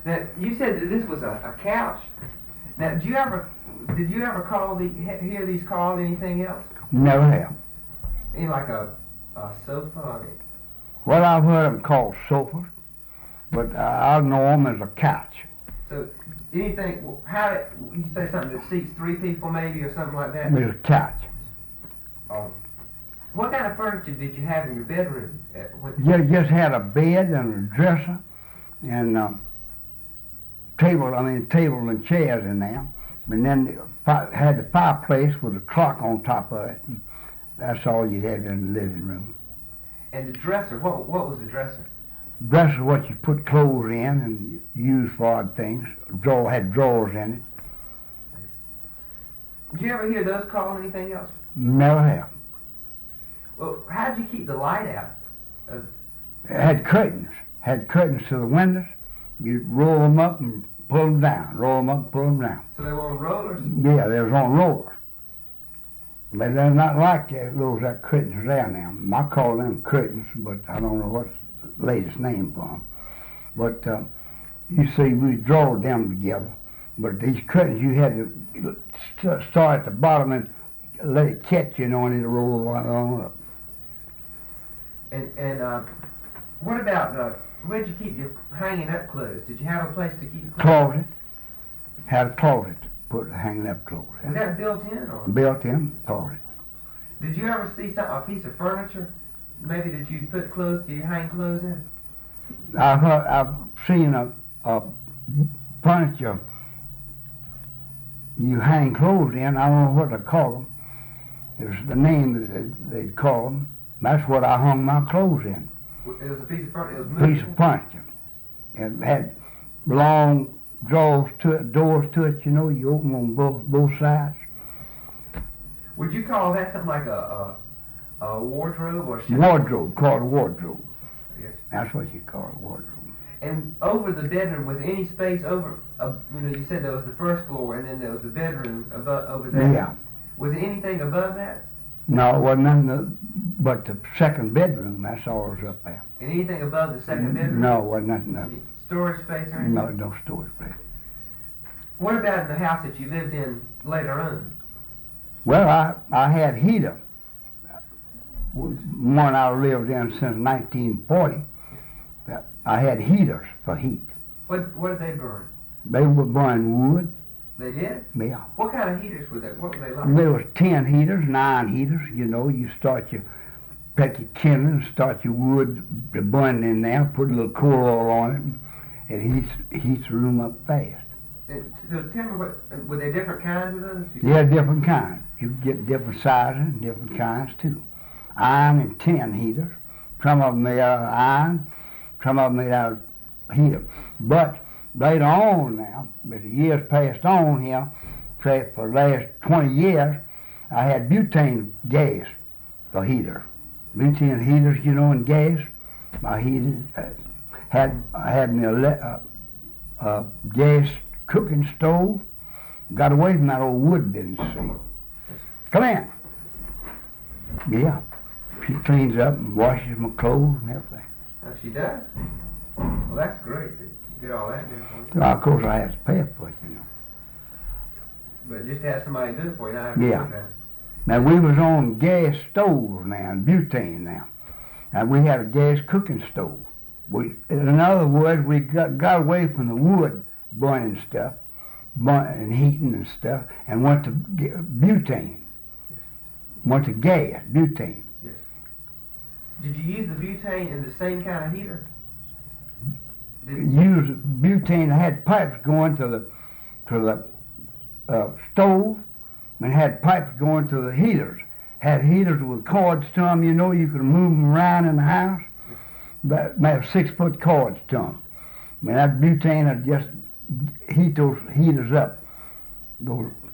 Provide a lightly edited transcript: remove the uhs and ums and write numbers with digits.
Now, you said that this was a couch. Now, did you ever hear these called anything else? Never have. Any like a sofa? Well, I've heard them called sofas, but I know them as a couch. So, anything, you say something that seats 3 people maybe or something like that? It's a couch. What kind of furniture did you have in your bedroom? You just had a bed and a dresser and table and chairs in there. And then had the fireplace with a clock on top of it. And that's all you'd have in the living room. And the dresser, what was the dresser? Dresser is what you put clothes in and use for odd things. Had drawers in it. Did you ever hear those called anything else? Never have. Well, how did you keep the light out? It had curtains. Had curtains to the windows. You'd roll them up and pull them down. Roll them up and pull them down. So they were on rollers? Yeah, they was on rollers. But they're not like those curtains there now. I call them curtains, but I don't know what's the latest name for them. But you see, we draw them together. But these curtains, you had to start at the bottom and let it catch, and it'll roll right on up. And what about, where'd you keep your hanging up clothes? Did you have a place to keep your clothes? Closet. Had a closet to put hanging up clothes. Was that built in? Or? Built in closet. Did you ever see a piece of furniture, maybe that you put clothes, you hang clothes in? I've seen a furniture you hang clothes in. I don't know what to call them. It was the name that they'd call them. That's what I hung my clothes in. It was a piece of furniture? It was movable? Piece of furniture. It had long drawers to it, doors to it, you open on both sides. Would you call that something like a wardrobe or something? Wardrobe, called a wardrobe. Yes. That's what you call a wardrobe. And over the bedroom, was any space over, you said there was the first floor and then there was the bedroom over there? Yeah. Was there anything above that? No, it wasn't nothing but the second bedroom. That's all that was up there. And anything above the second bedroom? No, it wasn't nothing. Any storage space or anything? No storage space. What about in the house that you lived in later on? Well, I had heater. One I lived in since 1940. I had heaters for heat. What did they burn? They were burning wood. They did? Yeah. What kind of heaters were they? What were they like? There was 10 heaters, 9 heaters. You start take your kindling, start your wood burning in there, put a little coal oil on it, and it heats the room up fast. So tell me, were there different kinds of those? Yeah, different kinds. You get different sizes and different kinds too. Iron and tin heaters. Some of them made out of iron, some of them made out of heater. But later on now, as the years passed on here, say for the last 20 years, I had butane gas for heaters. Butane heaters, and gas. I had me a gas cooking stove. Got away from that old wood business, see. Come in. Yeah. She cleans up and washes my clothes and everything. Oh, she does? Well, that's great. Get all that done for you. Well, of course, I have to pay for it, But just have somebody do it for you. Not have to do that. Now, we was on gas stoves now, and butane now. And we had a gas cooking stove. In other words, we got away from the wood burning stuff, and heating and stuff, and went to butane. Went to gas, butane. Yes. Did you use the butane in the same kind of heater? Use butane. I had pipes going to the stove, and had pipes going to the heaters. Had heaters with cords to them. You could move them around in the house. But they have 6-foot cords to them. That butane would just heat those heaters up. Those